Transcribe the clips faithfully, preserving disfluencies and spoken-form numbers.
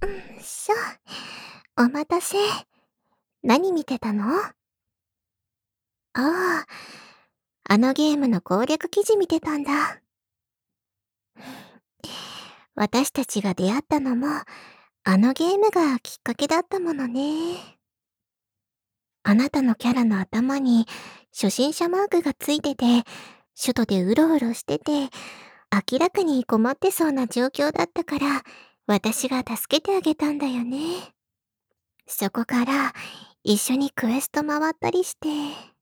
しょ。お待たせ。何見てたの？ああ、あのゲームの攻略記事見てたんだ。私たちが出会ったのも、あのゲームがきっかけだったものね。あなたのキャラの頭に初心者マークがついてて、首都でうろうろしてて、明らかに困ってそうな状況だったから、私が助けてあげたんだよね。そこから、一緒にクエスト回ったりして。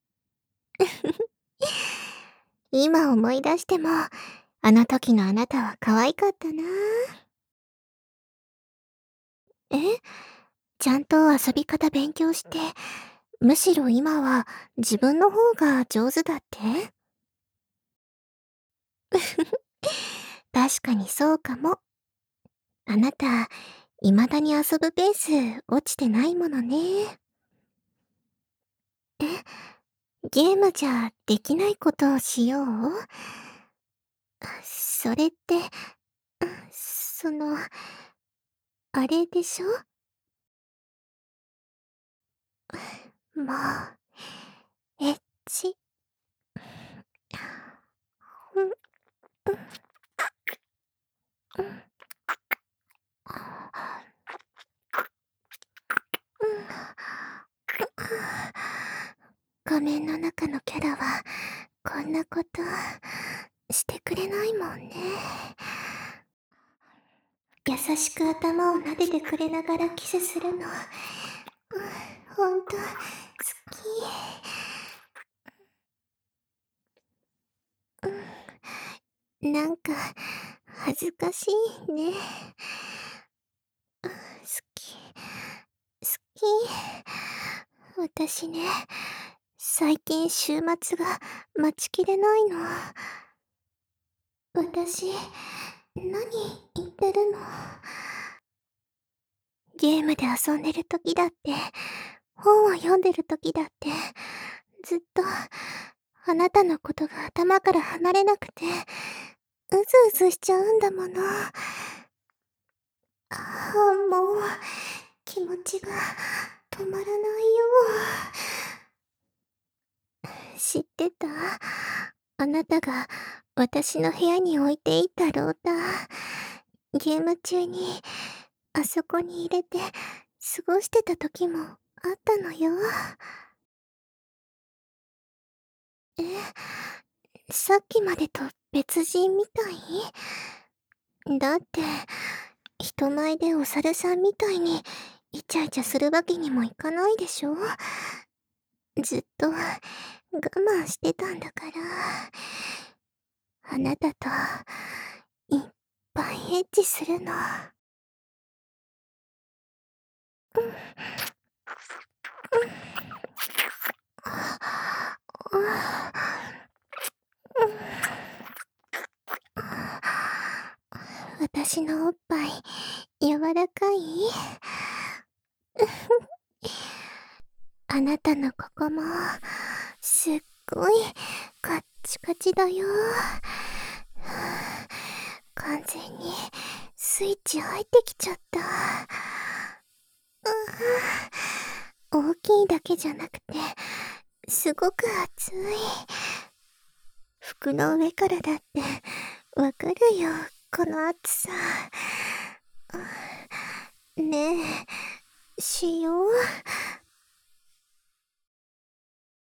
今思い出しても、あの時のあなたは可愛かったな。え？ちゃんと遊び方勉強して、むしろ今は自分の方が上手だって？確かにそうかも。あなた、未だに遊ぶペース落ちてないものね。え、ゲームじゃできないことをしよう？それって、その、あれでしょ？もう、エッチ。うん、うん、うん。画面の中のキャラは、こんなことしてくれないもんね。優しく頭を撫でてくれながらキスするの、うん、ほんと、好き。うん、なんか、恥ずかしいね。好き、好き。私ね、最近週末が待ちきれないの。私、何言ってるの？ゲームで遊んでる時だって、本を読んでる時だって、ずっと、あなたのことが頭から離れなくて、うずうずしちゃうんだもの。ああ、もう、気持ちが止まらないよ。知ってた？あなたが私の部屋に置いていたローター、ゲーム中にあそこに入れて過ごしてた時もあったのよ。え、さっきまでと別人みたい？だって、人前でお猿さんみたいにイチャイチャするわけにもいかないでしょ？ずっと我慢してたんだから。あなたといっぱいエッチするの。うん、うん、私のおっぱい柔らかい？あなたのここもすっごいカッチカチだよ。完全にスイッチ入ってきちゃった。大きいだけじゃなくてすごく熱い。服の上からだってわかるよ、この熱さ。ねえ、しよう。